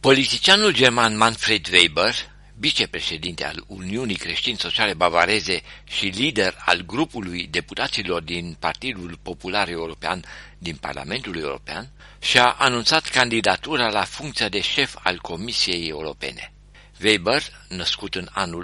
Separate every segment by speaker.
Speaker 1: Politicianul german Manfred Weber, vicepreședinte al Uniunii Creștin-Sociale Bavareze și lider al grupului deputaților din Partidul Popular European din Parlamentul European, și-a anunțat candidatura la funcția de șef al Comisiei Europene. Weber, născut în anul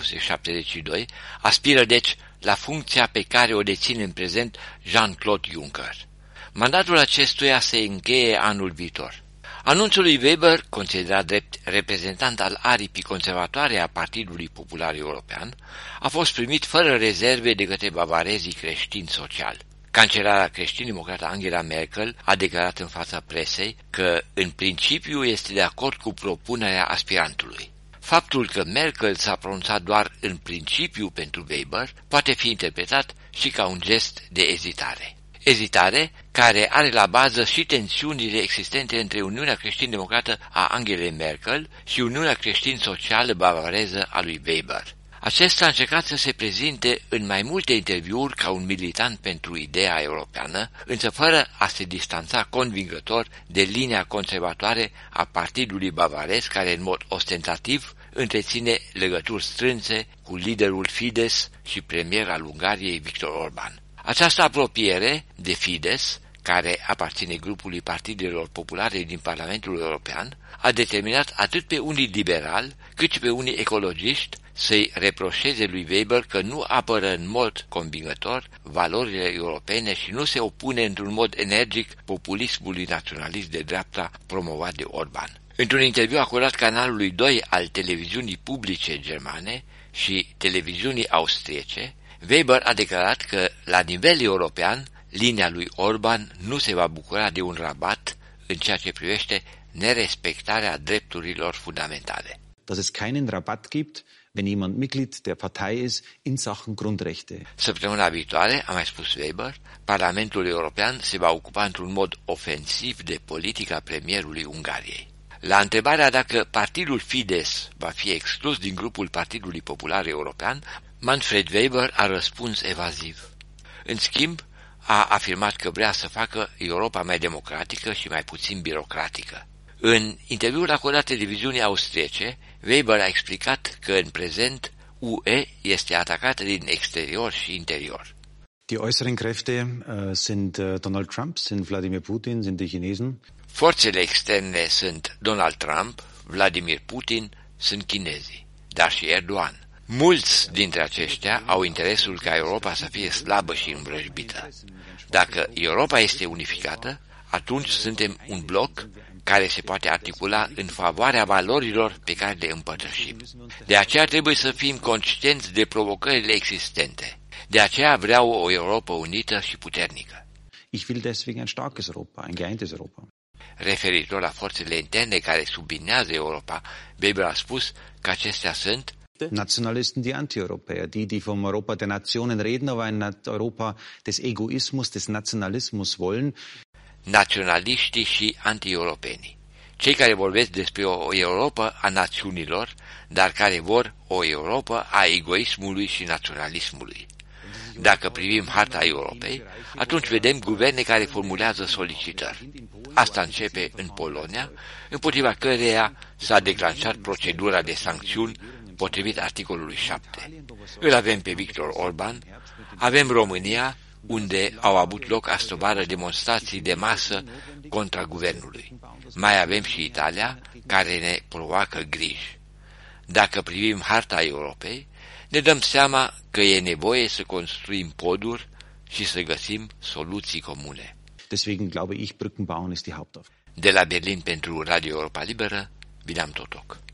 Speaker 1: 1972, aspiră deci la funcția pe care o deține în prezent Jean-Claude Juncker. Mandatul acestuia se încheie anul viitor. Anunțul lui Weber, considerat drept reprezentant al aripii conservatoare a Partidului Popular European, a fost primit fără rezerve de către bavarezii creștini social. Cancelara creștin-democrată Angela Merkel a declarat în fața presei că, în principiu, este de acord cu propunerea aspirantului. Faptul că Merkel s-a pronunțat doar în principiu pentru Weber poate fi interpretat și ca un gest de ezitare. Ezitare care are la bază și tensiunile existente între Uniunea Creștin-Democrată a Angelei Merkel și Uniunea Creștin-Socială Bavareză a lui Weber. Acesta a încercat să se prezinte în mai multe interviuri ca un militant pentru ideea europeană, însă fără a se distanța convingător de linia conservatoare a Partidului Bavarez, care în mod ostentativ întreține legături strânse cu liderul Fidesz și premier al Ungariei Viktor Orban. Această apropiere de Fidesz, care aparține grupului partidelor populare din Parlamentul European, a determinat atât pe unii liberali, cât și pe unii ecologiști să-i reproșeze lui Weber că nu apără în mod convingător valorile europene și nu se opune într-un mod energic populismului naționalist de dreapta promovat de Orban. Într-un interviu acordat canalului 2 al televiziunii publice germane și televiziunii austriece, Weber a declarat că, la nivel european, linia lui Orban nu se va bucura de un rabat în ceea ce privește nerespectarea drepturilor fundamentale.
Speaker 2: Dass es keinen Rabatt gibt, wenn jemand Mitglied der Partei ist in Sachen Grundrechte.
Speaker 1: Săptămâna viitoare, a mai spus Weber, Parlamentul European se va ocupa într-un mod ofensiv de politica premierului Ungariei. La întrebarea dacă partidul Fidesz va fi exclus din grupul Partidului Popular European, Manfred Weber a răspuns evaziv. În schimb, a afirmat că vrea să facă Europa mai democratică și mai puțin birocratică. În interviul acordat televiziunii austriece, Weber a explicat că în prezent UE este atacată din exterior și interior.
Speaker 2: Die äußeren Kräfte sind Donald Trump, sind Vladimir Putin, sind die Chinesen.
Speaker 1: Forțele externe sunt Donald Trump, Vladimir Putin, sunt chinezii, dar și Erdogan. Mulți dintre aceștia au interesul ca Europa să fie slabă și învrăjbită. Dacă Europa este unificată, atunci suntem un bloc care se poate articula în favoarea valorilor pe care le împărtășim. De aceea trebuie să fim conștienți de provocările existente. De aceea vreau o Europa unită și puternică.
Speaker 2: Ich will deswegen ein starkes Europa, ein geeintes Europa.
Speaker 1: Referitor la forțele interne care subminează Europa, Weber a spus că acestea sunt
Speaker 2: Nationalisten, die Anti-Europäer, die vom Europa der Nationen reden, aber ein Europa des Egoismus, des Nationalismus wollen.
Speaker 1: Naționaliștii și anti-europenii. Cei care vorbesc despre o Europa a națiunilor, dar care vor o Europa a egoismului și naționalismului. Dacă privim harta Europei, atunci vedem guverne care formulează solicitări. Asta începe în Polonia, împotriva căreia s-a declanșat procedura de sancțiuni potrivit articolului 7. Îl avem pe Viktor Orban, avem România, unde au avut loc astăvară demonstrații de masă contra guvernului. Mai avem și Italia, care ne provoacă griji. Dacă privim harta Europei, ne dăm seama că e nevoie să construim poduri și să găsim soluții comune.
Speaker 2: Deswegen glaube ich, Brückenbauen ist die Hauptaufgabe.
Speaker 1: De la Berlin pentru Radio Europa Liberă, Bilam Totoc.